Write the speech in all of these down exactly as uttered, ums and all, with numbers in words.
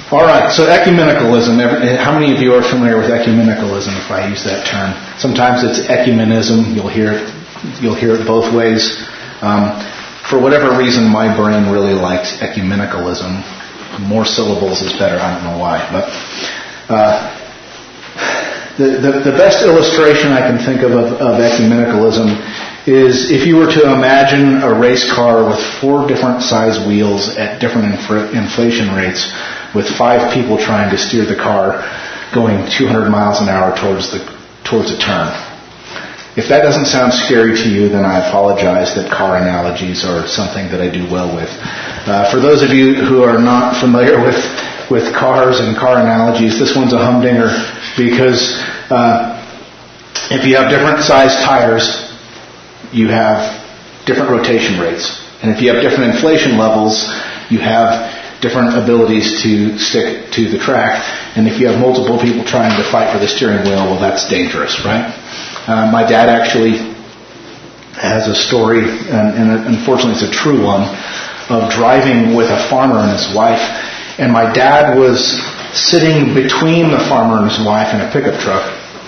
All right, so ecumenicalism. How many of you are familiar with ecumenicalism, if I use that term? Sometimes it's ecumenism. You'll hear it, you'll hear it both ways. Um, for whatever reason, my brain really likes ecumenicalism. More syllables is better. I don't know why. But uh, the, the, the best illustration I can think of, of of ecumenicalism is if you were to imagine a race car with four different size wheels at different infl- inflation rates, with five people trying to steer the car going two hundred miles an hour towards the towards a turn. If that doesn't sound scary to you, then I apologize that car analogies are something that I do well with. Uh, for those of you who are not familiar with, with cars and car analogies, this one's a humdinger because uh, if you have different size tires, you have different rotation rates. And if you have different inflation levels, you have different abilities to stick to the track. And if you have multiple people trying to fight for the steering wheel, well, that's dangerous, right? Uh, my dad actually has a story, and, and unfortunately it's a true one, of driving with a farmer and his wife. And my dad was sitting between the farmer and his wife in a pickup truck.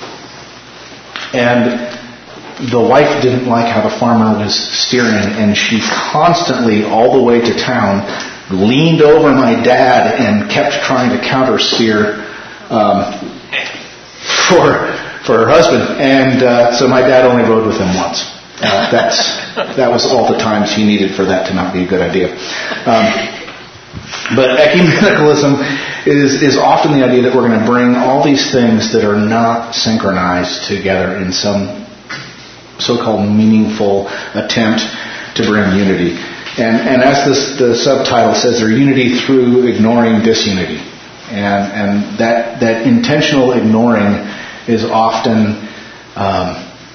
And the wife didn't like how the farmer was steering, and she constantly, all the way to town, leaned over my dad and kept trying to counter steer um, for for her husband. And uh, so my dad only rode with him once. Uh, that's that was all the times he needed for that to not be a good idea. Um, but ecumenicalism is is often the idea that we're going to bring all these things that are not synchronized together in some so-called meaningful attempt to bring unity. And, and as this, the subtitle says, they're unity through ignoring disunity. And, and that, that intentional ignoring is often um,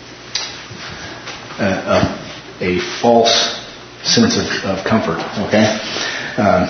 a, a, a false sense of, of comfort. Okay, um,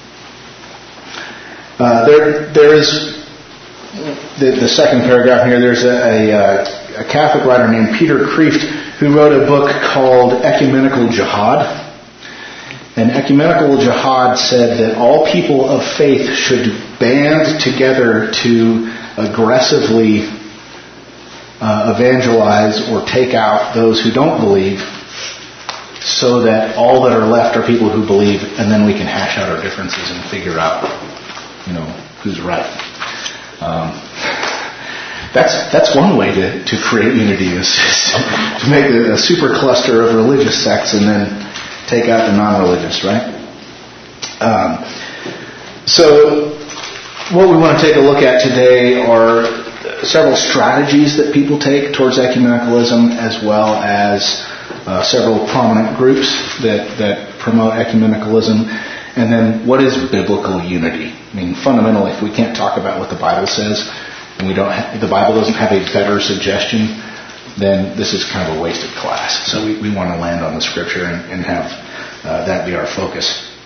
uh, there there is the, the second paragraph here. There's a, a, a Catholic writer named Peter Kreeft who wrote a book called Ecumenical Jihad. And Ecumenical Jihad said that all people of faith should band together to aggressively uh, evangelize or take out those who don't believe, so that all that are left are people who believe, and then we can hash out our differences and figure out, you know, who's right. Um, that's that's one way to, to create unity, is to make a, a super cluster of religious sects and then take out the non-religious, right? Um, so what we want to take a look at today are several strategies that people take towards ecumenicalism, as well as uh, several prominent groups that, that promote ecumenicalism. And then what is biblical unity? I mean, fundamentally, if we can't talk about what the Bible says, and we don't ha- the Bible doesn't have a better suggestion, then this is kind of a wasted class. So we, we want to land on the Scripture and, and have uh, that be our focus.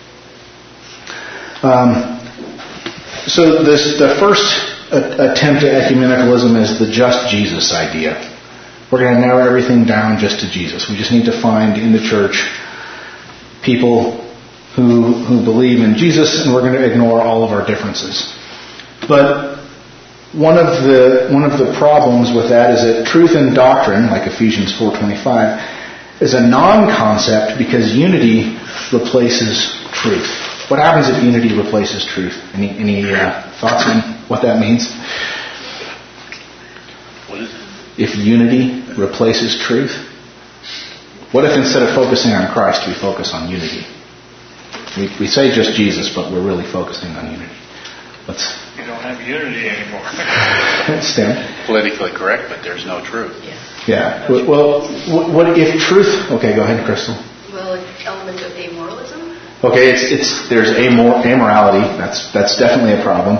Um, so this the first a- attempt at ecumenicalism is the just Jesus idea. We're going to narrow everything down just to Jesus. We just need to find in the church people who who believe in Jesus, and we're going to ignore all of our differences. But One of the one of the problems with that is that truth and doctrine, like Ephesians four twenty-five, is a non-concept because unity replaces truth. What happens if unity replaces truth? Any any uh, thoughts on what that means? What is it? If unity replaces truth, what if instead of focusing on Christ, we focus on unity? We we say just Jesus, but we're really focusing on unity. Let's. You don't have unity anymore. Stan? Politically correct, but there's no truth. Yeah. Well, well, what if truth? Okay, go ahead, Crystal. Well, elements of amoralism. Okay, it's it's there's amor, amorality. That's that's definitely a problem.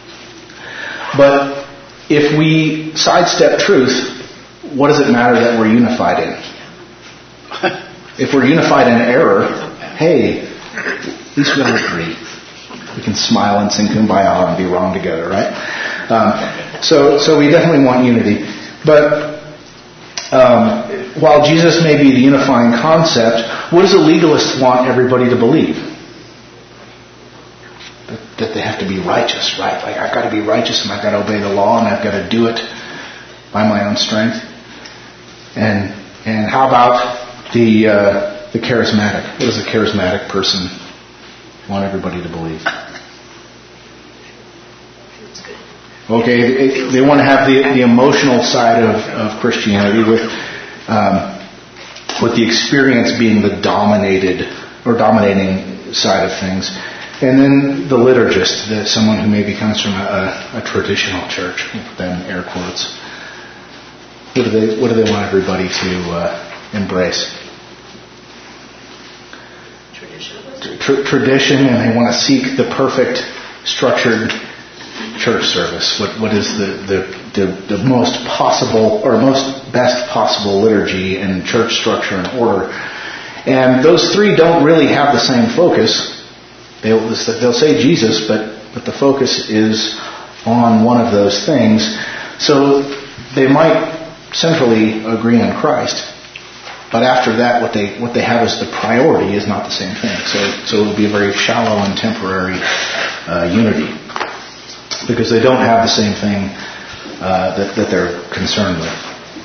But if we sidestep truth, what does it matter that we're unified in? If we're unified in error, hey, at least we all agree. We can smile and sing Kumbaya and be wrong together, right? Um, so, so we definitely want unity. But um, while Jesus may be the unifying concept, what does a legalist want everybody to believe? That, that they have to be righteous, right? Like, I've got to be righteous and I've got to obey the law and I've got to do it by my own strength. And and how about the uh, the charismatic? What does a charismatic person want everybody to believe? Okay, they, they want to have the, the emotional side of, of Christianity with um, with the experience being the dominated or dominating side of things. And then the liturgist, the, someone who maybe comes from a, a, a traditional church, then air quotes. What do they What do they want everybody to uh, embrace? Traditionalism. Tr- tradition, and they want to seek the perfect, structured church service. What What is the, the, the, the most possible or most best possible liturgy and church structure and order? And those three don't really have the same focus. They'll, they'll say Jesus, but, but the focus is on one of those things. So they might centrally agree on Christ, but after that, what they what they have as the priority is not the same thing. So so it will be a very shallow and temporary uh, unity, because they don't have the same thing uh, that, that they're concerned with.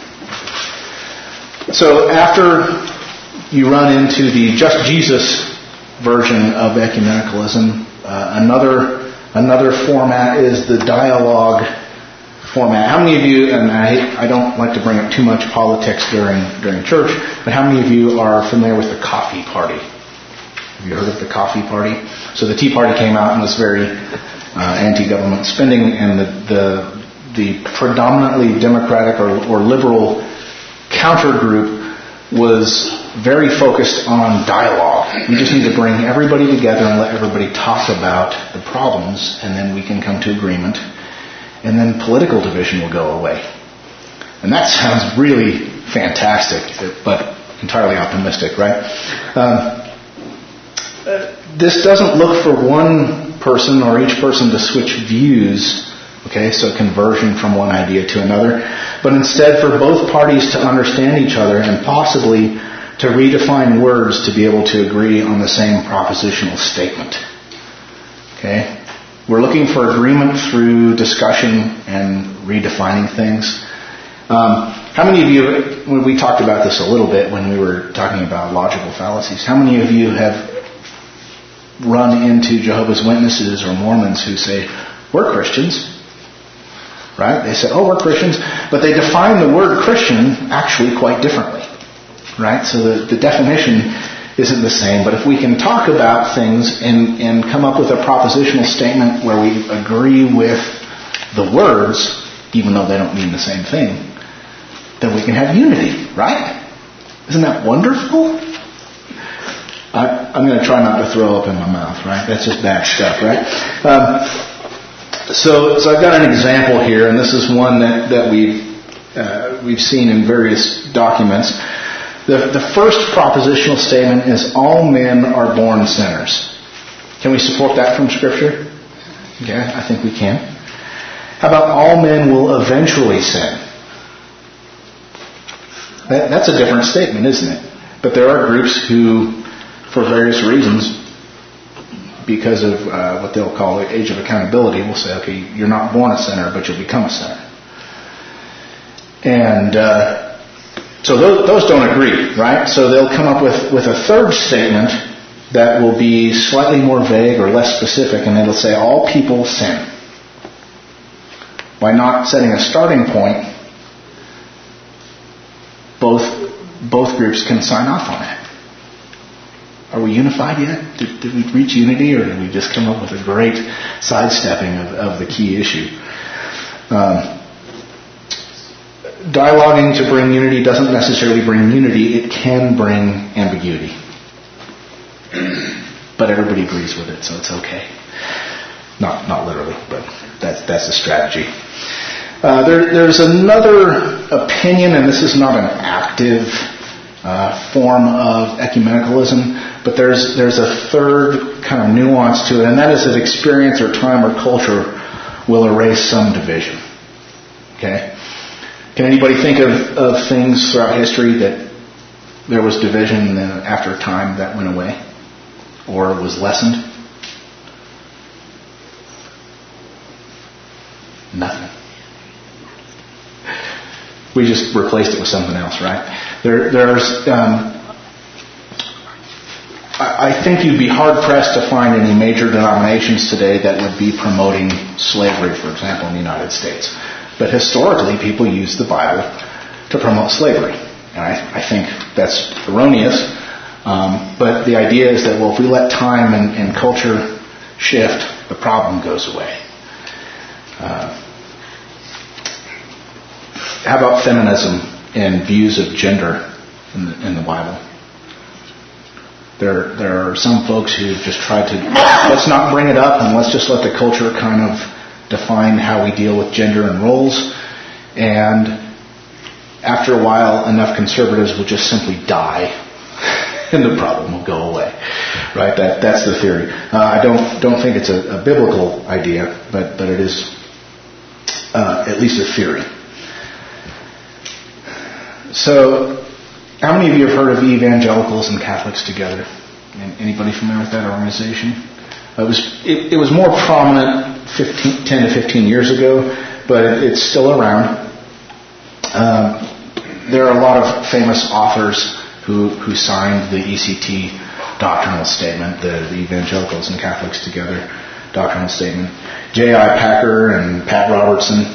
So after you run into the just Jesus version of ecumenicalism, uh, another another format is the dialogue format. How many of you, and I, I don't like to bring up too much politics during during church, but how many of you are familiar with the coffee party? Have you heard of the coffee party? So the Tea Party came out and was very uh, anti-government spending, and the the, the predominantly Democratic or, or liberal counter group was very focused on dialogue. We just need to bring everybody together and let everybody talk about the problems, and then we can come to agreement. And then political division will go away. And that sounds really fantastic, but entirely optimistic, right? Um, this doesn't look for one person or each person to switch views, okay, so conversion from one idea to another, but instead for both parties to understand each other and possibly to redefine words to be able to agree on the same propositional statement. Okay? We're looking for agreement through discussion and redefining things. Um, how many of you, when we talked about this a little bit when we were talking about logical fallacies, how many of you have run into Jehovah's Witnesses or Mormons who say, we're Christians, right? They say, oh, we're Christians, but they define the word Christian actually quite differently, right? So the, the definition isn't the same, but if we can talk about things and, and come up with a propositional statement where we agree with the words, even though they don't mean the same thing, then we can have unity, right? Isn't that wonderful? I, I'm going to try not to throw up in my mouth, right? That's just bad stuff, right? Um, so, so I've got an example here, and this is one that, that we've, uh, we've seen in various documents. The, the first propositional statement is all men are born sinners. Can we support that from Scripture? Yeah, I think we can. How about all men will eventually sin? That, that's a different statement, isn't it? But there are groups who, for various reasons, because of uh, what they'll call the age of accountability, will say, okay, you're not born a sinner, but you'll become a sinner. And uh, so those, those don't agree, right? So they'll come up with, with a third statement that will be slightly more vague or less specific, and it'll say all people sin. By not setting a starting point, both both groups can sign off on it. Are we unified yet? Did, did we reach unity, or did we just come up with a great sidestepping of, of the key issue? Um, dialoguing to bring unity doesn't necessarily bring unity. It can bring ambiguity. But everybody agrees with it, so it's okay. Not not literally, but that's that's the strategy. Uh, there, there's another opinion, and this is not an active uh, form of ecumenicalism, but there's there's a third kind of nuance to it, and that is that experience or time or culture will erase some division. Okay? Can anybody think of, of things throughout history that there was division and then after time that went away or was lessened? we just replaced it with something else, right? There, there's, um, I, I think you'd be hard pressed to find any major denominations today that would be promoting slavery, for example, in the United States. But historically, people use the Bible to promote slavery. And I, I think that's erroneous. Um, but the idea is that, well, if we let time and, and culture shift, the problem goes away. Uh, how about feminism and views of gender in the, in the Bible? There, there are some folks who just tried to, let's not bring it up and let's just let the culture kind of define how we deal with gender and roles. And after a while, enough conservatives will just simply die and the problem will go away. Right? That, that's the theory. Uh, I don't, don't think it's a, a biblical idea, but, but it is uh, at least a theory. So, how many of you have heard of evangelicals and Catholics together? Anybody familiar with that organization? It was it, it was more prominent fifteen, ten to fifteen years ago, but it, it's still around. Um, there are a lot of famous authors who who signed the E C T doctrinal statement, the, the Evangelicals and Catholics Together doctrinal statement. J I Packer and Pat Robertson.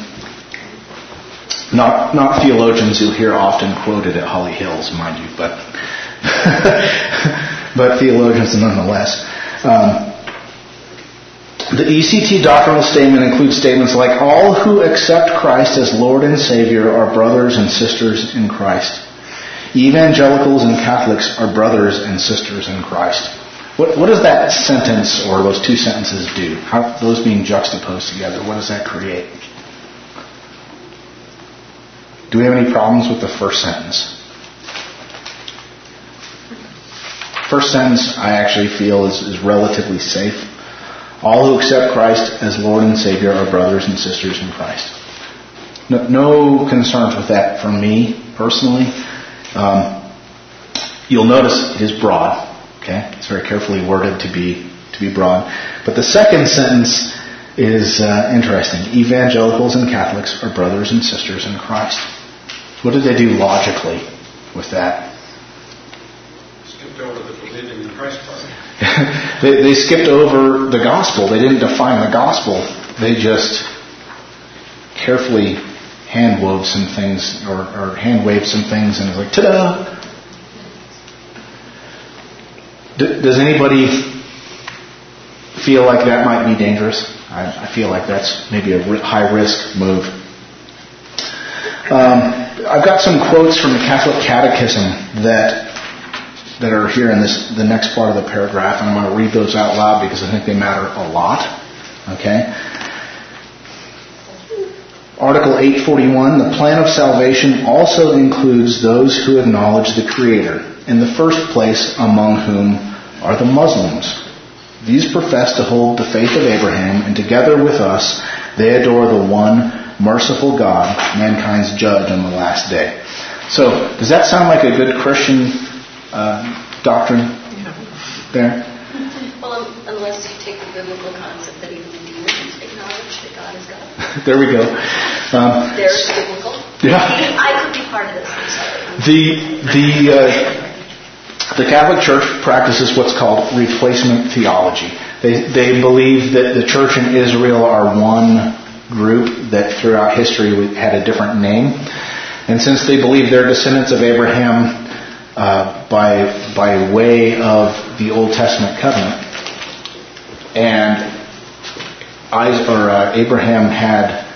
Not not theologians you'll hear often quoted at Holly Hills, mind you, but but theologians nonetheless. Um, the E C T doctrinal statement includes statements like, all who accept Christ as Lord and Savior are brothers and sisters in Christ. Evangelicals and Catholics are brothers and sisters in Christ. What, what does that sentence or those two sentences do? How, those being juxtaposed together, what does that create? Do we have any problems with the first sentence? First sentence, I actually feel, is, is relatively safe. All who accept Christ as Lord and Savior are brothers and sisters in Christ. No, no concerns with that from me personally. Um, you'll notice it is broad. Okay, it's very carefully worded to be to be broad. But the second sentence is uh, interesting. Evangelicals and Catholics are brothers and sisters in Christ. What did they do logically with that? Skipped over the believing in Christ part. they, they skipped over the gospel. They didn't define the gospel. They just carefully hand wove some things, or, or hand waved some things, and it was like, ta-da! D- does anybody feel like that might be dangerous? I, I feel like that's maybe a r- high-risk move. Um, I've got some quotes from the Catholic Catechism that that are here in this the next part of the paragraph, and I'm going to read those out loud because I think they matter a lot. Okay. Article eight forty-one, the plan of salvation also includes those who acknowledge the Creator, in the first place among whom are the Muslims. These profess to hold the faith of Abraham, and together with us they adore the one merciful God, mankind's judge on the last day. So, does that sound like a good Christian uh, doctrine there? Well, unless you take the biblical concept that even the demons acknowledge that God is God. There we go. Um, There's biblical. Yeah. I could be part of this. I'm sorry. The the uh, the Catholic Church practices what's called replacement theology. They they believe that the Church and Israel are one group that throughout history had a different name, and since they believe they're descendants of Abraham uh, by by way of the Old Testament covenant, and Isaac, or uh, Abraham had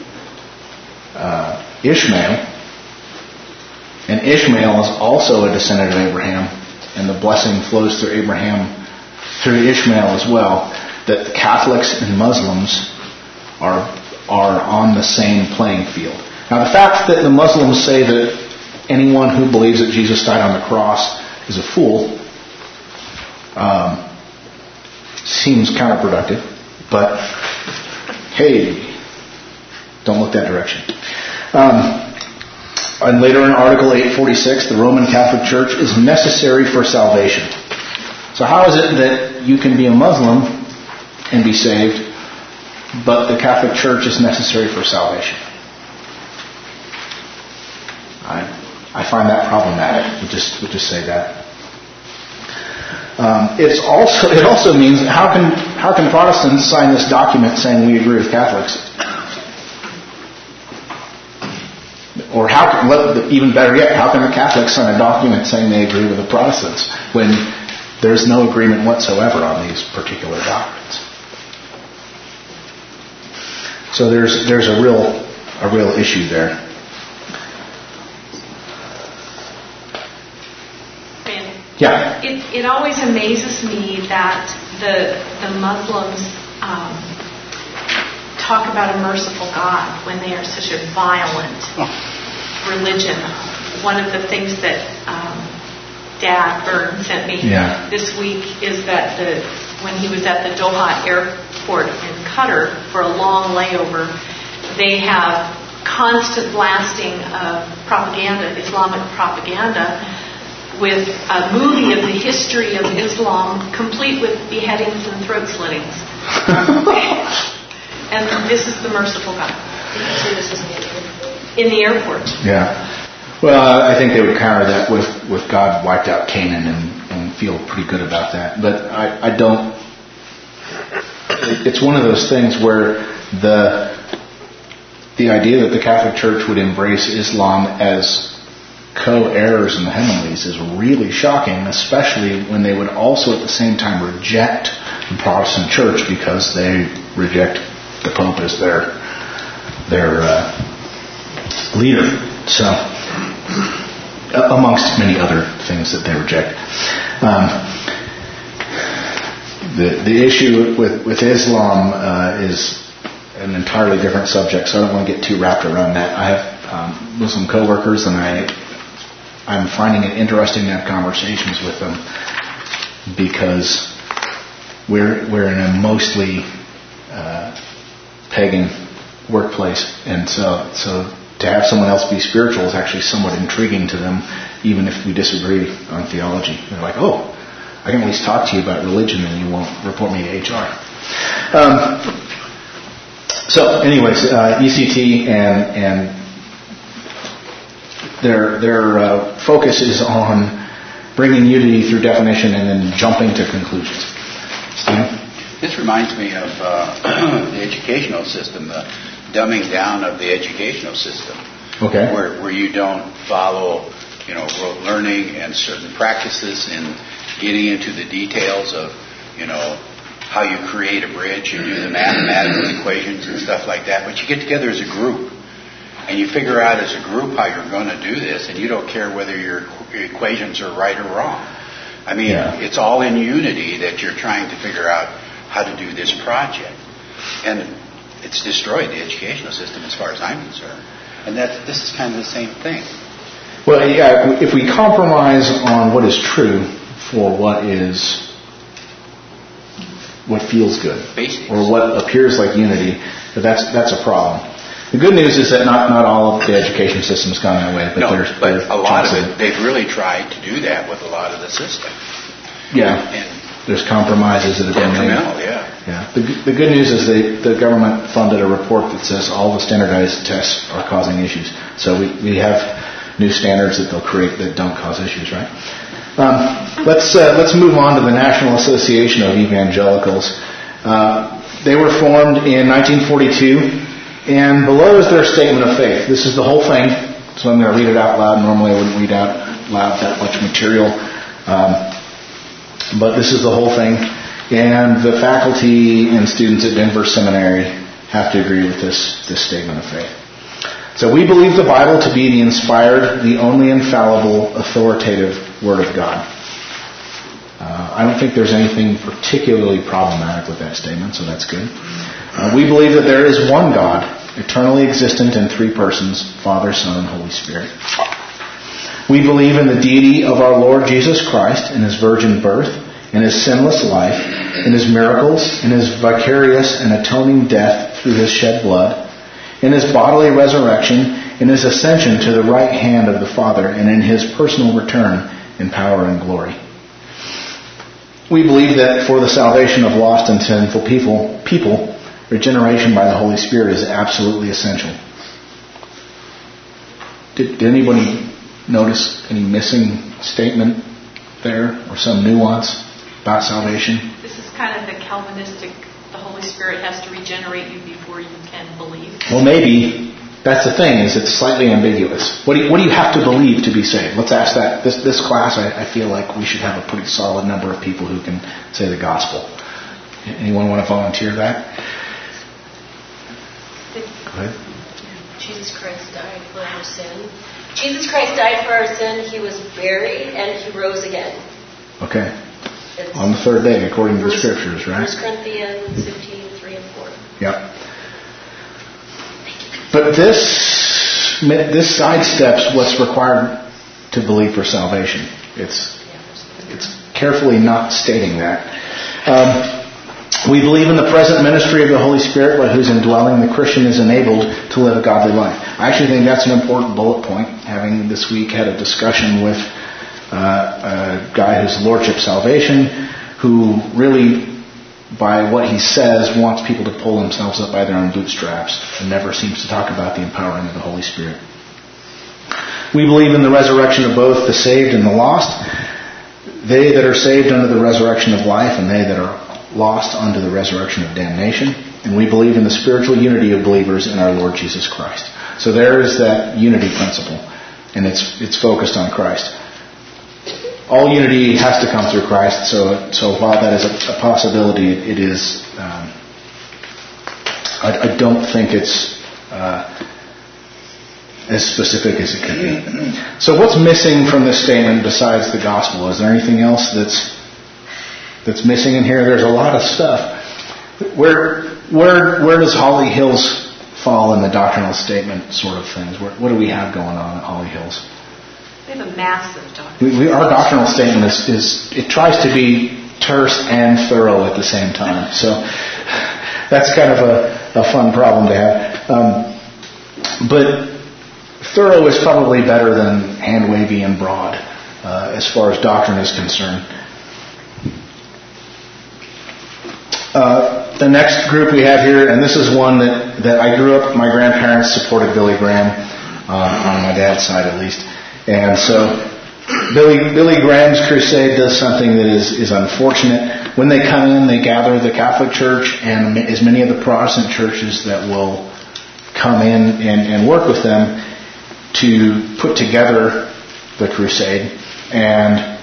uh, Ishmael, and Ishmael is also a descendant of Abraham, and the blessing flows through Abraham through Ishmael as well. That Catholics and Muslims are are on the same playing field. Now, the fact that the Muslims say that anyone who believes that Jesus died on the cross is a fool um, seems counterproductive, but hey, don't look that direction. Um, and later in Article eight forty-six, the Roman Catholic Church is necessary for salvation. So how is it that you can be a Muslim and be saved, but the Catholic Church is necessary for salvation? I find that problematic. We'll just, we'll just say that. Um, it's also, it also means how can, how can Protestants sign this document saying we agree with Catholics? Or how can, even better yet, how can the Catholics sign a document saying they agree with the Protestants when there's no agreement whatsoever on these particular doctrines? So there's there's a real a real issue there. Yeah. It it always amazes me that the the Muslims um, talk about a merciful God when they are such a violent religion. One of the things that um, Dad Byrne sent me yeah. this week is that the when he was at the Doha airport in Qatar for a long layover, they have constant blasting of propaganda, Islamic propaganda, with a movie of the history of Islam, complete with beheadings and throat slittings. And this is the merciful God. So this is in the airport. In the airport. Yeah. Well, I think they would counter that with, with God wiped out Canaan and, and feel pretty good about that. But I, I don't... It's one of those things where the the idea that the Catholic Church would embrace Islam as co-heirs in the heavenlies is really shocking, especially when they would also at the same time reject the Protestant Church because they reject the Pope as their their uh, leader. So, amongst many other things that they reject. Um, the the issue with with Islam uh, is an entirely different subject, so I don't want to get too wrapped around that. I have um, Muslim coworkers, and I I'm finding it interesting to have conversations with them because we're we're in a mostly uh, pagan workplace, and so so to have someone else be spiritual is actually somewhat intriguing to them, even if we disagree on theology. They're like, oh, I can at least talk to you about religion, and you won't report me to H R. Um, so, anyways, uh, E C T and and their their uh, focus is on bringing unity through definition and then jumping to conclusions. Steve? This reminds me of uh, the educational system, the dumbing down of the educational system. Okay. Where where you don't follow, you know, rote learning and certain practices in getting into the details of, you know, how you create a bridge and do the mathematical equations and stuff like that. But you get together as a group and you figure out as a group how you're going to do this, and you don't care whether your equations are right or wrong. I mean, yeah. It's all in unity that you're trying to figure out how to do this project. And it's destroyed the educational system as far as I'm concerned. And that this is kind of the same thing. Well, yeah, if we compromise on what is true for what is, what feels good, Basics. Or what appears like unity, that's that's a problem. The good news is that not, not all of the education system has gone that way, but no, there's but there's a lot of it. it, they've really tried to do that with a lot of the system. Yeah. And there's compromises that have been made. Yeah. Yeah. The, the good news is they, the government funded a report that says all the standardized tests are causing issues. So we, we have new standards that they'll create that don't cause issues, right? Um, let's uh, let's move on to the National Association of Evangelicals. Uh, they were formed in nineteen forty-two, and below is their statement of faith. This is the whole thing, so I'm going to read it out loud. Normally I wouldn't read out loud that much material. Um, But this is the whole thing, and the faculty and students at Denver Seminary have to agree with this, this statement of faith. So we believe the Bible to be the inspired, the only infallible, authoritative Word of God. Uh, I don't think there's anything particularly problematic with that statement, so that's good. Uh, we believe that there is one God, eternally existent in three persons, Father, Son, and Holy Spirit. We believe in the deity of our Lord Jesus Christ, in His virgin birth, in His sinless life, in His miracles, in His vicarious and atoning death through His shed blood, in His bodily resurrection, in His ascension to the right hand of the Father, and in His personal return in power and glory. We believe that for the salvation of lost and sinful people, people, regeneration by the Holy Spirit is absolutely essential. Did, did anybody notice any missing statement there or some nuance about salvation? This is kind of the Calvinistic, the Holy Spirit has to regenerate you before you can believe. Well, maybe that's the thing, is it's slightly ambiguous. What do you, what do you have to believe to be saved? Let's ask that. This this class, I, I feel like we should have a pretty solid number of people who can say the gospel. Anyone want to volunteer that? Go ahead. Jesus Christ died for our sin. Jesus Christ died for our sin. He was buried and he rose again. Okay. It's On the third day, according to the First, scriptures, right? First Corinthians fifteen, three and four. Yep. But this this sidesteps what's required to believe for salvation. It's it's carefully not stating that. Um, we believe in the present ministry of the Holy Spirit, by whose indwelling the Christian is enabled to live a godly life. I actually think that's an important bullet point. Having this week had a discussion with uh, a guy who's Lordship Salvation, who really, by what he says, wants people to pull themselves up by their own bootstraps and never seems to talk about the empowering of the Holy Spirit. We believe in the resurrection of both the saved and the lost. They that are saved under the resurrection of life, and they that are lost under the resurrection of damnation. And we believe in the spiritual unity of believers in our Lord Jesus Christ. So there is that unity principle, and it's it's focused on Christ. All unity has to come through Christ, so so while that is a, a possibility, it, it is, um, I, I don't think it's uh, as specific as it could be. So what's missing from this statement besides the gospel? Is there anything else that's that's missing in here? There's a lot of stuff. Where where where does Holly Hills fall in the doctrinal statement sort of things? Where, what do we have going on at Holly Hills? We have a massive doctrine. We, we, our doctrinal statement is, is, it tries to be terse and thorough at the same time. So that's kind of a, a fun problem to have. Um, but thorough is probably better than hand-wavy and broad uh, as far as doctrine is concerned. Uh, the next group we have here, and this is one that, that I grew up, my grandparents supported Billy Graham, uh, on my dad's side at least. And so Billy Billy Graham's crusade does something that is, is unfortunate. When they come in, they gather the Catholic Church and as many of the Protestant churches that will come in and, and work with them to put together the crusade. And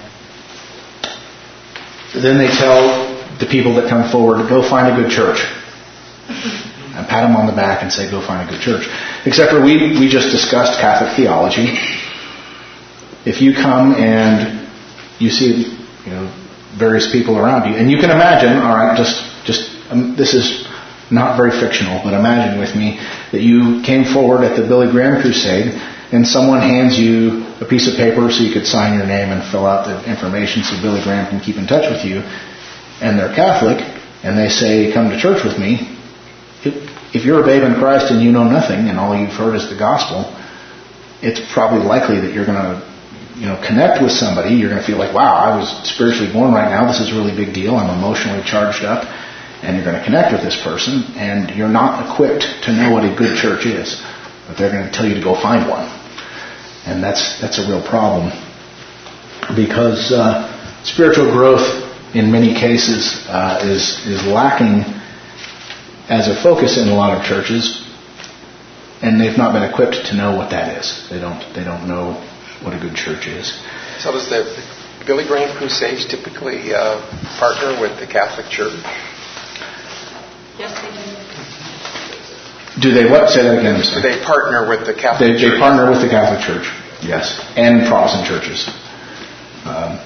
then they tell the people that come forward to go find a good church. And pat them on the back and say, go find a good church. Except for we, we just discussed Catholic theology. If you come and you see, you know, various people around you, and you can imagine, all right, just, just um, this is not very fictional, but imagine with me that you came forward at the Billy Graham crusade, and someone hands you a piece of paper so you could sign your name and fill out the information so Billy Graham can keep in touch with you, and they're Catholic, and they say, come to church with me. If, if you're a babe in Christ and you know nothing, and all you've heard is the gospel, it's probably likely that you're going to you know, connect with somebody. You're going to feel like, wow, I was spiritually born right now. This is a really big deal. I'm emotionally charged up. And you're going to connect with this person. And you're not equipped to know what a good church is. But they're going to tell you to go find one. And that's that's a real problem. Because uh, spiritual growth, in many cases, uh, is, is lacking as a focus in a lot of churches. And they've not been equipped to know what that is. They don't. They don't know what a good church is. So does the Billy Graham Crusades typically uh, partner with the Catholic Church? Yes, they Do they what? Say that again. Do they partner with the Catholic they, Church? They partner with the Catholic Church, yes, and Protestant churches. Um,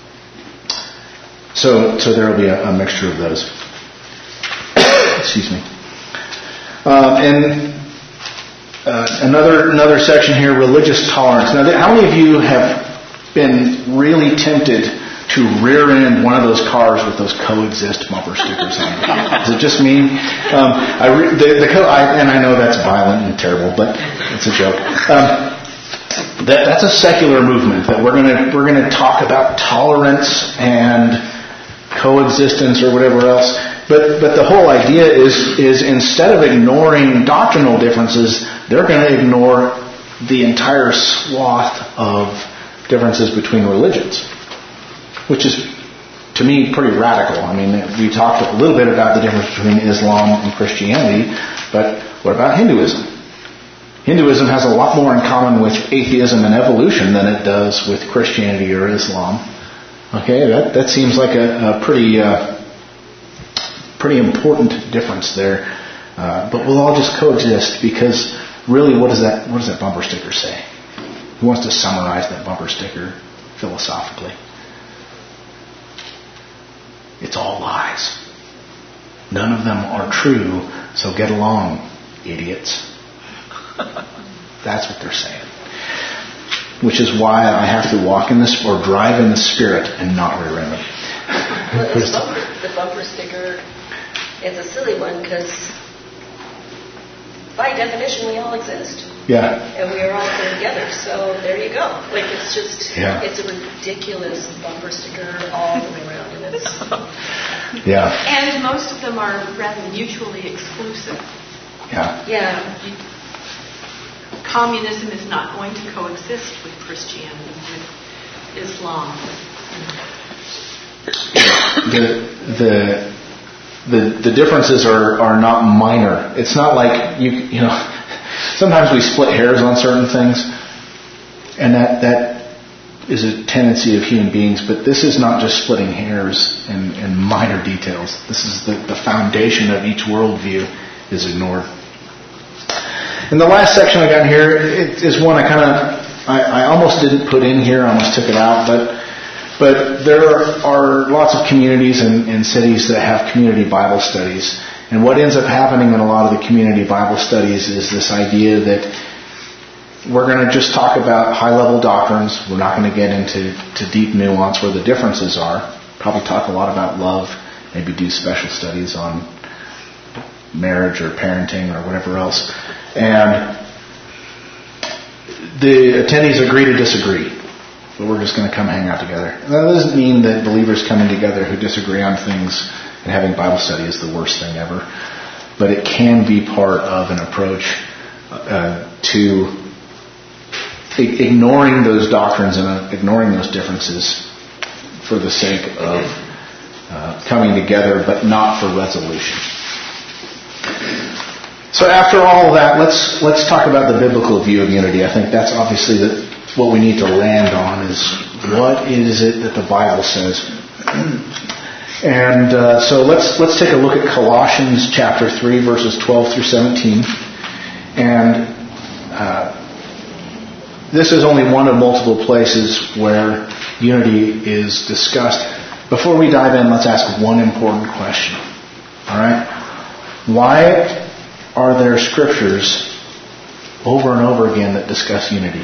so, so there will be a, a mixture of those. Excuse me. Um, and Uh, another another section here, religious tolerance. Now, how many of you have been really tempted to rear end one of those cars with those coexist bumper stickers on it? Is it just me? Um, I re- the, the co- I, and I know that's violent and terrible, but it's a joke. Um, that, that's a secular movement that we're gonna we're gonna talk about tolerance and coexistence or whatever else. But but the whole idea is is instead of ignoring doctrinal differences, they're going to ignore the entire swath of differences between religions, which is, to me, pretty radical. I mean, we talked a little bit about the difference between Islam and Christianity, but what about Hinduism? Hinduism has a lot more in common with atheism and evolution than it does with Christianity or Islam. Okay, that that seems like a, a pretty uh, pretty important difference there. Uh, but we'll all just coexist, because really, what does that what does that bumper sticker say? Who wants to summarize that bumper sticker philosophically? It's all lies. None of them are true, so get along, idiots. That's what they're saying. Which is why I have to walk in this or drive in the Spirit and not rear end. Well, the bumper, the bumper sticker is a silly one, because by definition we all exist. Yeah. And we are all here together, so there you go. Like, it's just, yeah. It's a ridiculous bumper sticker all the way around. And it's, yeah. And most of them are rather mutually exclusive. Yeah. Yeah. You, communism is not going to coexist with Christianity, with Islam. The the the the differences are, are not minor. It's not like you you know. Sometimes we split hairs on certain things, and that that is a tendency of human beings. But this is not just splitting hairs and, and minor details. This is the, the foundation of each worldview is ignored. And the last section I got here it is one I kind of I, I almost didn't put in here. I almost took it out, but but there are, are lots of communities and, and cities that have community Bible studies. And what ends up happening in a lot of the community Bible studies is this idea that we're going to just talk about high-level doctrines. We're not going to get into to deep nuance where the differences are. Probably talk a lot about love. Maybe do special studies on marriage or parenting or whatever else. And the attendees agree to disagree. But we're just going to come hang out together. And that doesn't mean that believers coming together who disagree on things and having Bible study is the worst thing ever. But it can be part of an approach uh, to ignoring those doctrines and uh, ignoring those differences for the sake of uh, coming together, but not for resolution. So after all of that, let's let's talk about the biblical view of unity. I think that's obviously the, what we need to land on is what is it that the Bible says. And uh, so let's let's take a look at Colossians chapter three, verses twelve through seventeen. And uh, this is only one of multiple places where unity is discussed. Before we dive in, let's ask one important question. All right? Why are there scriptures over and over again that discuss unity?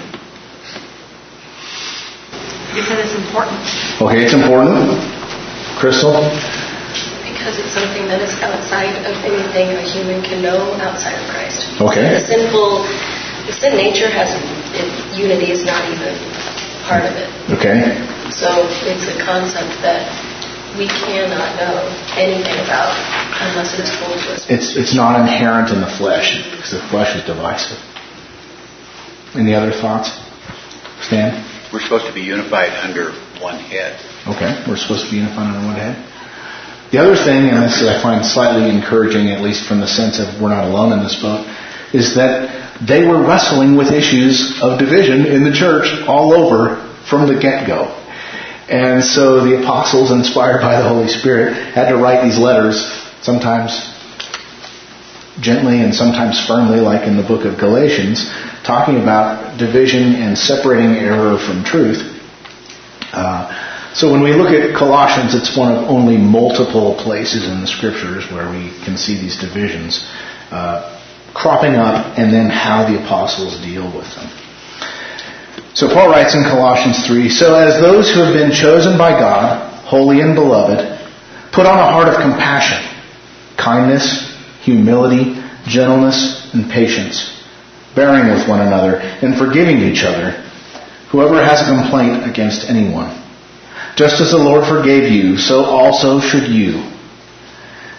Because it's important. Okay, it's important. Crystal? because it's something that is outside of anything a human can know outside of Christ. Okay. The sinful, the sin nature has, it, unity is not even part of it. Okay. So it's a concept that we cannot know anything about unless it is told to us. It's it's not inherent in the flesh because the flesh is divisive. Any other thoughts? Stan? We're supposed to be unified under one head. Okay, we're supposed to be unified under one head. The other thing, and this I find slightly encouraging, at least from the sense of we're not alone in this boat, is that they were wrestling with issues of division in the church all over from the get-go. And so the apostles, inspired by the Holy Spirit, had to write these letters, sometimes gently and sometimes firmly, like in the book of Galatians, talking about division and separating error from truth. Uh, so when we look at Colossians, it's one of only multiple places in the Scriptures where we can see these divisions uh, cropping up and then how the apostles deal with them. So Paul writes in Colossians three, "So as those who have been chosen by God, holy and beloved, put on a heart of compassion, kindness, humility, gentleness, and patience, bearing with one another and forgiving each other, whoever has a complaint against anyone. Just as the Lord forgave you, so also should you.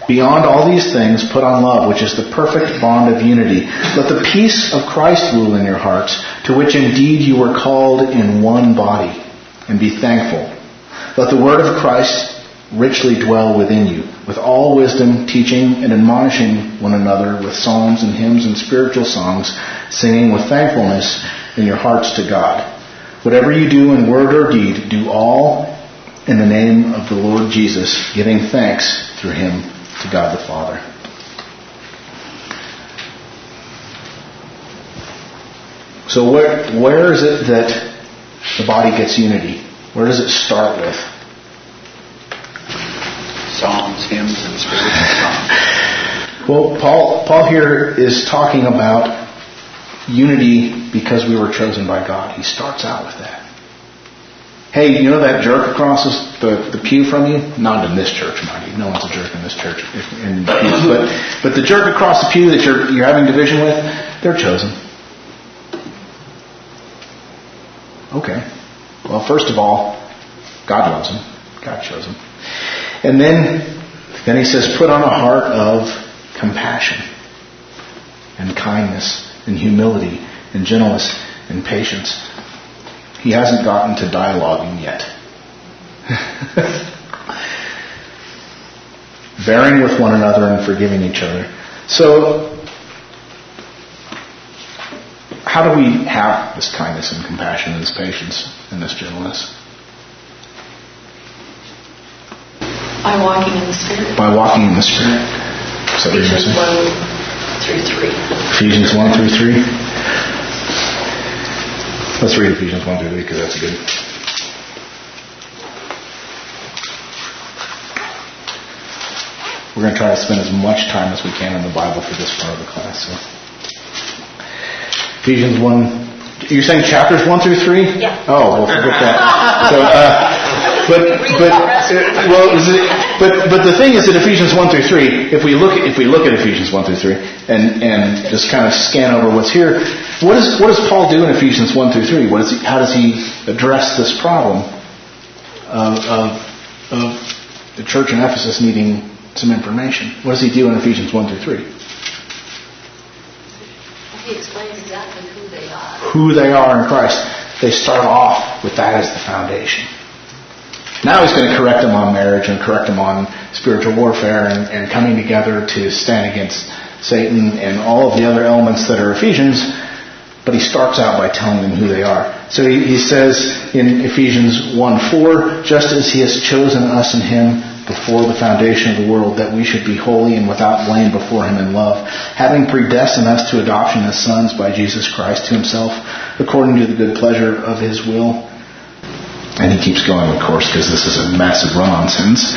Beyond all these things, put on love, which is the perfect bond of unity. Let the peace of Christ rule in your hearts, to which indeed you were called in one body, and be thankful. Let the word of Christ richly dwell within you, with all wisdom, teaching and admonishing one another with psalms and hymns and spiritual songs, singing with thankfulness in your hearts to God. Whatever you do in word or deed, do all in the name of the Lord Jesus, giving thanks through him to God the Father. So where where is it that the body gets unity? Where does it start with? Psalms, hymns, and spiritual songs. Well, Paul Paul here is talking about unity because we were chosen by God. He starts out with that. Hey, you know that jerk across the, the pew from you? Not in this church, mind you. No one's a jerk in this church. In the pews. But, but the jerk across the pew that you're, you're having division with, they're chosen. Okay. Well, first of all, God loves them. God chose them. And then, then he says, put on a heart of compassion and kindness and humility and gentleness and patience. He hasn't gotten to dialoguing yet. Bearing with one another and forgiving each other. So, how do we have this kindness and compassion and this patience and this gentleness? By walking in the Spirit. By walking in the Spirit. Is that what you're Ephesians saying? one through three. Ephesians one through three. Let's read Ephesians one through three because that's good. We're going to try to spend as much time as we can in the Bible for this part of the class. So. Ephesians one. You're saying chapters one through three? Yeah. Oh, well, forget that. So, uh, but but uh, well, is it, but but the thing is that Ephesians one through three. If we look at, if we look at Ephesians one through three and and just kind of scan over what's here, what is what does Paul do in Ephesians one through three? What is he, how does he address this problem of, of of the church in Ephesus needing some information? What does he do in Ephesians one through three? He explains exactly who they are. Who they are in Christ. They start off with that as the foundation. Now he's going to correct them on marriage and correct them on spiritual warfare and, and coming together to stand against Satan and all of the other elements that are Ephesians. But he starts out by telling them who they are. So he, he says in Ephesians one four, just as he has chosen us in him before the foundation of the world, that we should be holy and without blame before him in love, having predestined us to adoption as sons by Jesus Christ to himself, according to the good pleasure of his will. And he keeps going, of course, because this is a massive run-on sentence.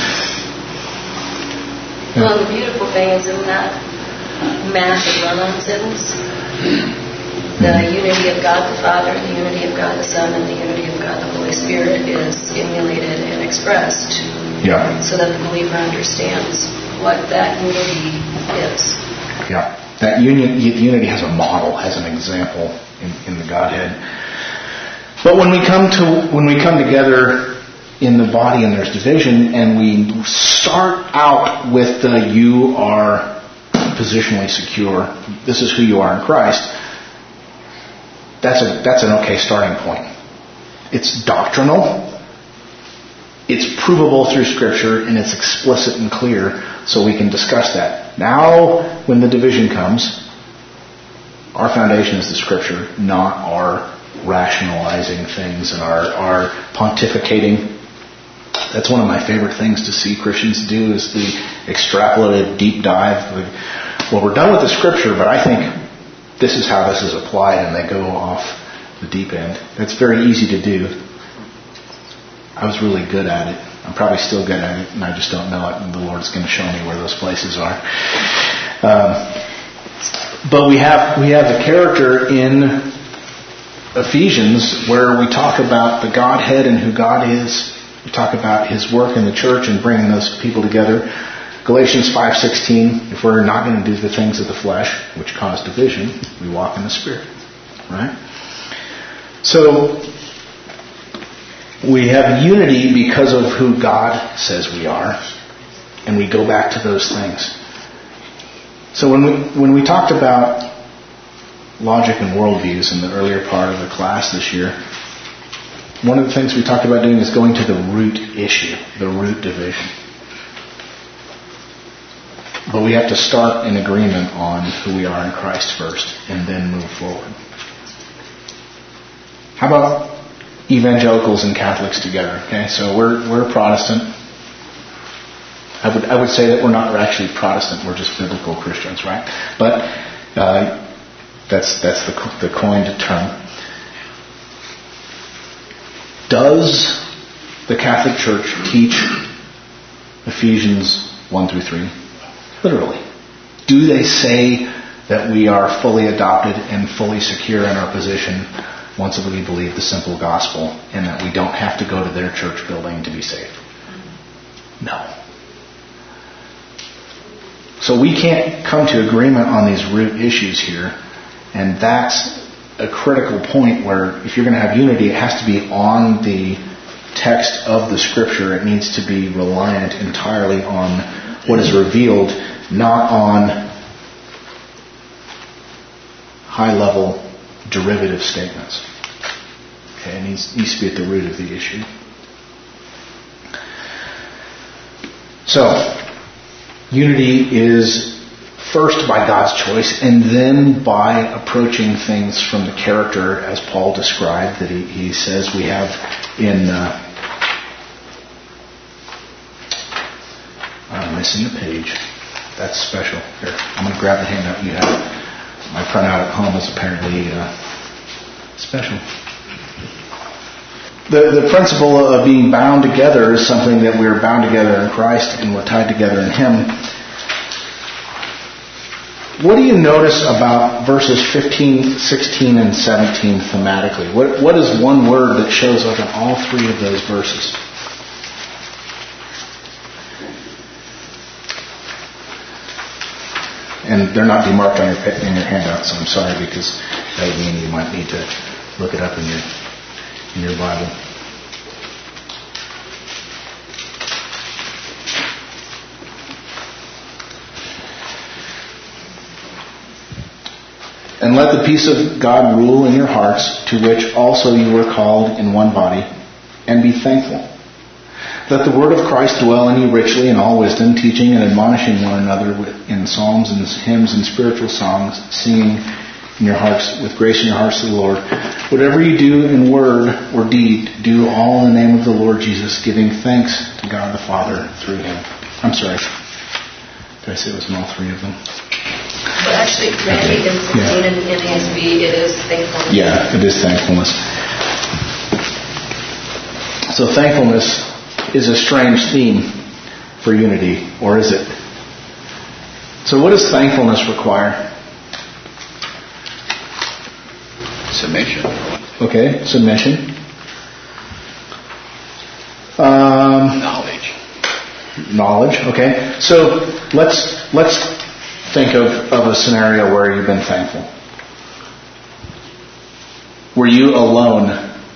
Well, the beautiful thing is in that massive run-on sentence, the unity of God the Father, the unity of God the Son, and the unity of God the Holy Spirit is stimulated and expressed. Yeah. So that the believer understands what that unity is. Yeah. That union, unity has a model, has an example in, in the Godhead. But when we come to when we come together in the body and there's division, and we start out with the you are positionally secure, this is who you are in Christ, that's a that's an okay starting point. It's doctrinal. It's provable through Scripture, and it's explicit and clear, so we can discuss that. Now, when the division comes, our foundation is the Scripture, not our rationalizing things and our, our pontificating. That's one of my favorite things to see Christians do, is the extrapolated deep dive. Well, we're done with the Scripture, but I think this is how this is applied, and they go off the deep end. It's very easy to do. I was really good at it. I'm probably still good at it, and I just don't know it, and the Lord's going to show me where those places are. Um, but we have we have the character in Ephesians where we talk about the Godhead and who God is. We talk about His work in the church and bringing those people together. Galatians five sixteen, if we're not going to do the things of the flesh, which cause division, we walk in the Spirit. Right? So we have unity because of who God says we are. and we go back to those things. So when we when we talked about logic and worldviews in the earlier part of the class this year, one of the things we talked about doing is going to the root issue, the root division. But we have to start in agreement on who we are in Christ first and then move forward. How about evangelicals and Catholics together? Okay, so we're we're Protestant. I would I would say that we're not actually Protestant. We're just biblical Christians, right? But uh, that's that's the the coined term. Does the Catholic Church teach Ephesians one through three? Literally. Do they say that we are fully adopted and fully secure in our position once we believe the simple gospel and that we don't have to go to their church building to be saved? No. So we can't come to agreement on these root issues here, and that's a critical point where if you're going to have unity, it has to be on the text of the Scripture. It needs to be reliant entirely on what is revealed, not on high-level derivative statements. Okay, it needs, needs to be at the root of the issue. So, unity is first by God's choice, and then by approaching things from the character as Paul described, that he, he says we have in... Uh, I'm missing a page. That's special. Here, I'm going to grab the handout you have. My printout at home is apparently uh, special. The, the principle of being bound together is something that we're bound together in Christ and we're tied together in Him. What do you notice about verses fifteen, sixteen, and seventeen thematically? What, what is one word that shows up in all three of those verses? And they're not demarked on your, in your handout, so I'm sorry, because that would mean you might need to look it up in your in your Bible. And let the peace of God rule in your hearts, to which also you were called in one body, and be thankful. Let the word of Christ dwell in you richly in all wisdom, teaching and admonishing one another in psalms and hymns and spiritual songs, singing in your hearts with grace in your hearts to the Lord. Whatever you do in word or deed, do all in the name of the Lord Jesus, giving thanks to God the Father through Him. I'm sorry. Did I say it was in all three of them? Well, actually, Randy, in sixteen and N A S B, it is thankfulness. Yeah, it is thankfulness. So thankfulness is a strange theme for unity, or is it? So what does thankfulness require? Submission. Okay, submission. Um, knowledge. Knowledge, okay. So let's let's think of, of a scenario where you've been thankful. Were you alone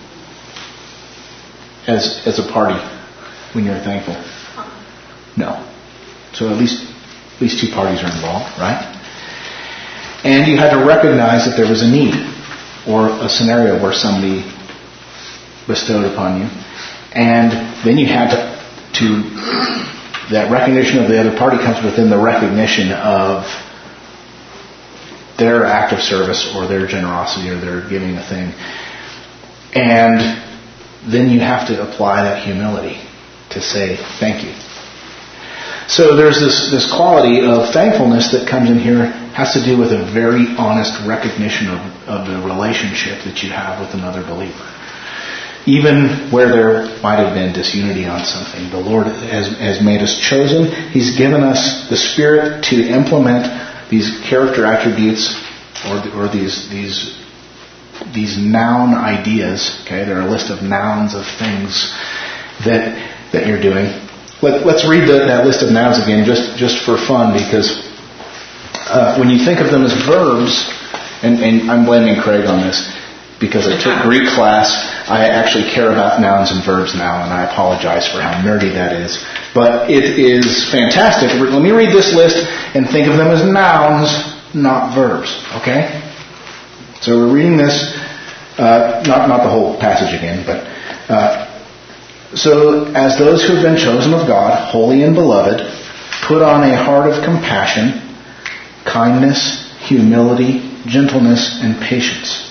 as as a party when you're thankful? No. So at least at least two parties are involved, right? And you had to recognize that there was a need or a scenario where somebody bestowed upon you. And then you had to, to that recognition of the other party comes within the recognition of their act of service or their generosity or their giving a thing. And then you have to apply that humility to say thank you. So there's this, this quality of thankfulness that comes in here, has to do with a very honest recognition of, of the relationship that you have with another believer. Even where there might have been disunity on something, the Lord has, has made us chosen. He's given us the Spirit to implement these character attributes or, or these these these noun ideas. Okay, there are a list of nouns of things that that you're doing. Let, let's read the, that list of nouns again, just just for fun, because uh, when you think of them as verbs, and, and I'm blaming Craig on this, because I took Greek class, I actually care about nouns and verbs now, and I apologize for how nerdy that is. But it is fantastic. Let me read this list and think of them as nouns, not verbs. Okay? So we're reading this, uh, not not the whole passage again, but uh, so as those who have been chosen of God, holy and beloved, put on a heart of compassion, kindness, humility, gentleness, and patience.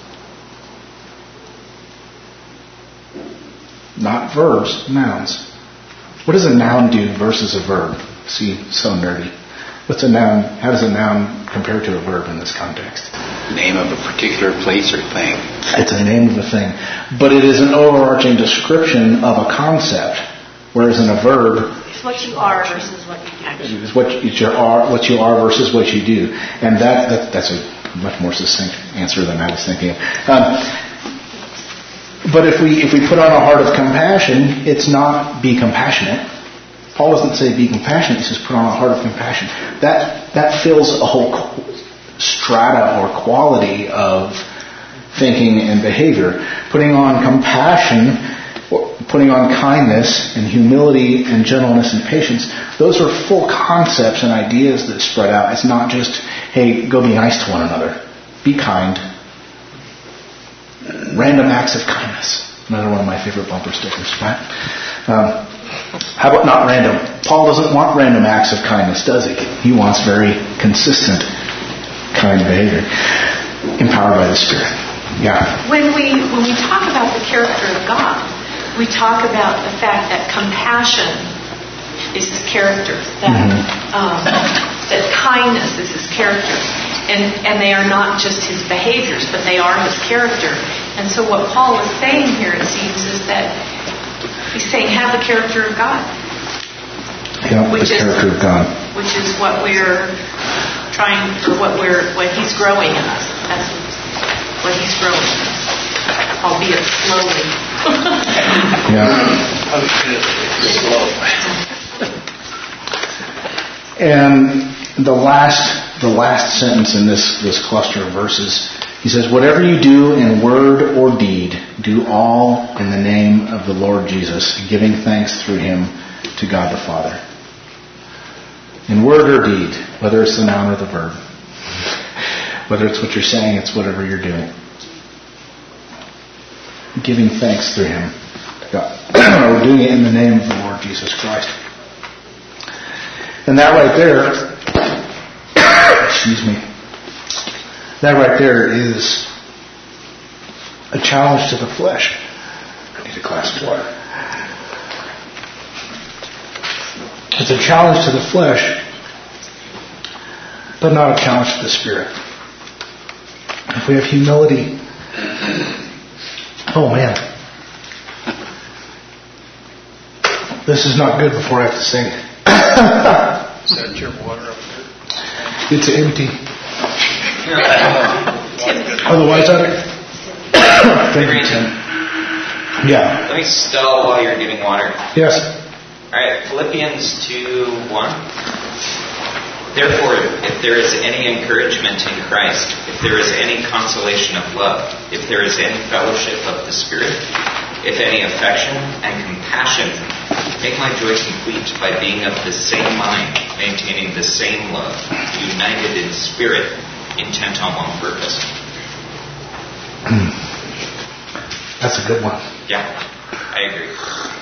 Not verbs, nouns. What does a noun do versus a verb? See, so nerdy. What's a noun? How does a noun compare to a verb in this context? Name of a particular place or thing. It's a name of a thing. But it is an overarching description of a concept, whereas in a verb, It's what you are versus what you do. it's what you are, what you are versus what you do. And that, that that's a much more succinct answer than I was thinking of. Um, but if we if we put on a heart of compassion, it's not be compassionate. Paul doesn't say be compassionate. He says put on a heart of compassion. That that fills a whole strata or quality of thinking and behavior. Putting on compassion, putting on kindness and humility and gentleness and patience, those are full concepts and ideas that spread out. It's not just, hey, go be nice to one another. Be kind. Random acts of kindness. Another one of my favorite bumper stickers, right? Um, how about not random? Paul doesn't want random acts of kindness, does he? He wants very consistent kind behavior, empowered by the Spirit. Yeah. When we when we talk about the character of God, we talk about the fact that compassion is His character, that Mm-hmm. um, that kindness is His character, and and they are not just His behaviors, but they are His character. And so what Paul is saying here, it seems, is that he's saying have the character of God. Yeah, which the is, character of God. Which is what we're trying, or what we're, what He's growing in us. That's what He's growing in us, albeit slowly. Yeah. Slow. And the last, the last sentence in this this cluster of verses, he says, "Whatever you do in word or deed, do all in the name of the Lord Jesus, giving thanks through Him to God the Father." In word or deed, whether it's the noun or the verb, whether it's what you're saying, it's whatever you're doing, giving thanks through Him to God. We're doing it in the name of the Lord Jesus Christ. And that right there, excuse me, that right there is a challenge to the flesh. I need a glass of water. It's a challenge to the flesh, but not a challenge to the Spirit. If we have humility, oh man, this is not good before I have to sing. Is that your water up there? It's empty. Oh, the white's out there? Thank you, Tim. Yeah. Let me stall while you're getting water. Yes. All right, Philippians two one. Therefore, if there is any encouragement in Christ, if there is any consolation of love, if there is any fellowship of the Spirit, if any affection and compassion, make my joy complete by being of the same mind, maintaining the same love, united in spirit, intent on one purpose. That's a good one. Yeah, I agree.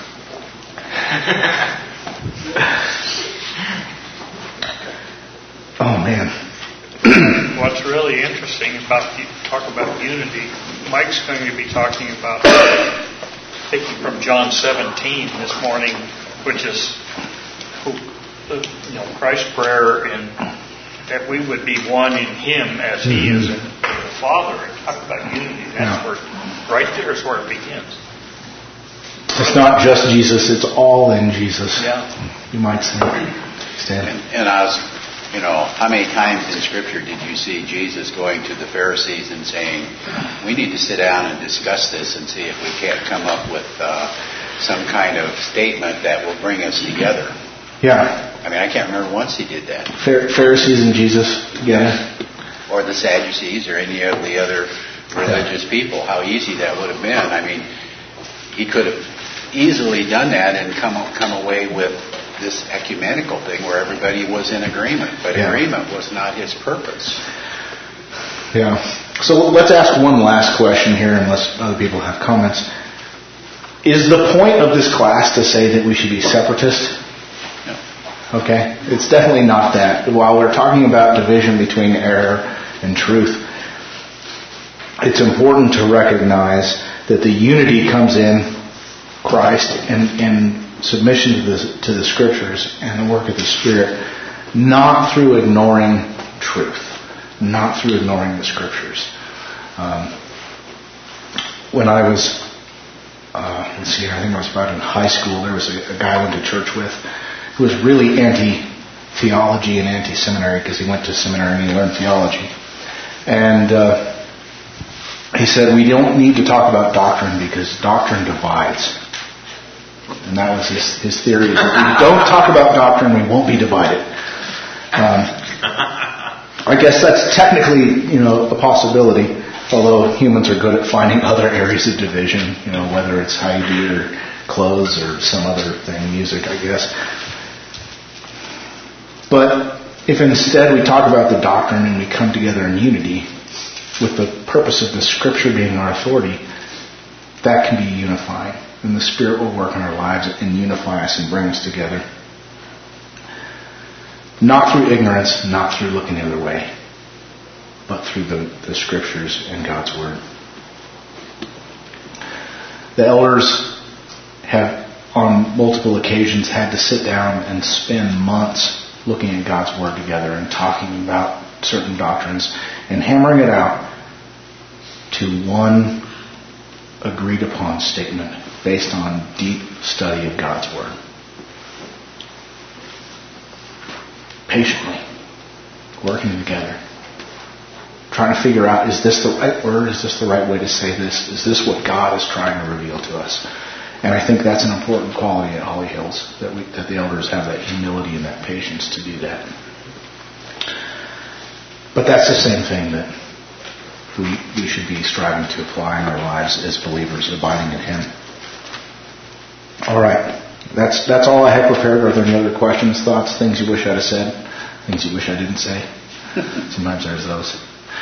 Oh man. What's really interesting about you talk about unity, Mike's going to be talking about taking from John seventeen this morning, which is you know Christ's prayer, and that we would be one in Him as He mm-hmm. is in the Father. And talk about unity. That's yeah. where right there is where it begins. It's not just Jesus; it's all in Jesus. Yeah, you might say. Stan. And, and I was, you know, how many times in Scripture did you see Jesus going to the Pharisees and saying, "We need to sit down and discuss this and see if we can't come up with uh, some kind of statement that will bring us together"? Yeah. I mean, I can't remember once He did that. Pharisees and Jesus together. Or the Sadducees or any of the other religious people. How easy that would have been. I mean, He could have easily done that and come come away with this ecumenical thing where everybody was in agreement, but yeah. agreement was not his purpose. Yeah. So let's ask one last question here, unless other people have comments. Is the point of this class to say that we should be separatist? No. Okay. It's definitely not that. While we're talking about division between error and truth, it's important to recognize that the unity comes in Christ and, and submission to the, to the Scriptures and the work of the Spirit, not through ignoring truth, not through ignoring the Scriptures. Um, when I was, uh, let's see, I think I was about in high school, there was a, a guy I went to church with who was really anti-theology and anti-seminary because he went to seminary and he learned theology. And uh, he said, we don't need to talk about doctrine because doctrine divides. And that was his, his theory. If we don't talk about doctrine, we won't be divided. Um, I guess that's technically, you know, a possibility, although humans are good at finding other areas of division, you know, whether it's how you do your clothes or some other thing, music, I guess. But if instead we talk about the doctrine and we come together in unity with the purpose of the Scripture being our authority, that can be unifying. And the Spirit will work in our lives and unify us and bring us together. Not through ignorance, not through looking the other way, but through the, the Scriptures and God's Word. The elders have, on multiple occasions, had to sit down and spend months looking at God's Word together and talking about certain doctrines and hammering it out to one agreed upon statement based on deep study of God's Word. Patiently, working together, trying to figure out, is this the right word? Is this the right way to say this? Is this what God is trying to reveal to us? And I think that's an important quality at Holly Hills, that we, that the elders have that humility and that patience to do that. But that's the same thing that we, we should be striving to apply in our lives as believers, abiding in Him. All right. That's that's all I had prepared. Are there any other questions, thoughts, things you wish I'd have said, things you wish I didn't say? Sometimes there's those.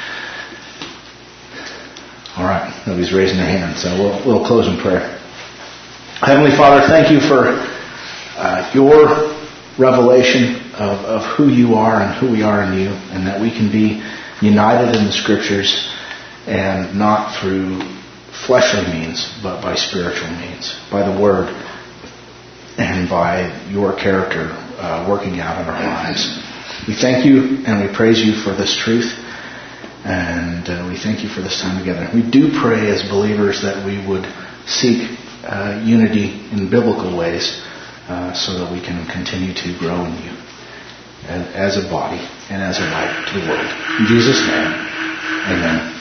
All right. Nobody's raising their hand, so we'll, we'll close in prayer. Heavenly Father, thank you for uh, your revelation of, of who you are and who we are in you, and that we can be united in the Scriptures and not through fleshly means, but by spiritual means, by the Word and by your character uh, working out in our lives. We thank you and we praise you for this truth, and uh, we thank you for this time together. We do pray as believers that we would seek uh, unity in biblical ways uh, so that we can continue to grow in you as, as a body and as a light to the world. In Jesus' name, amen.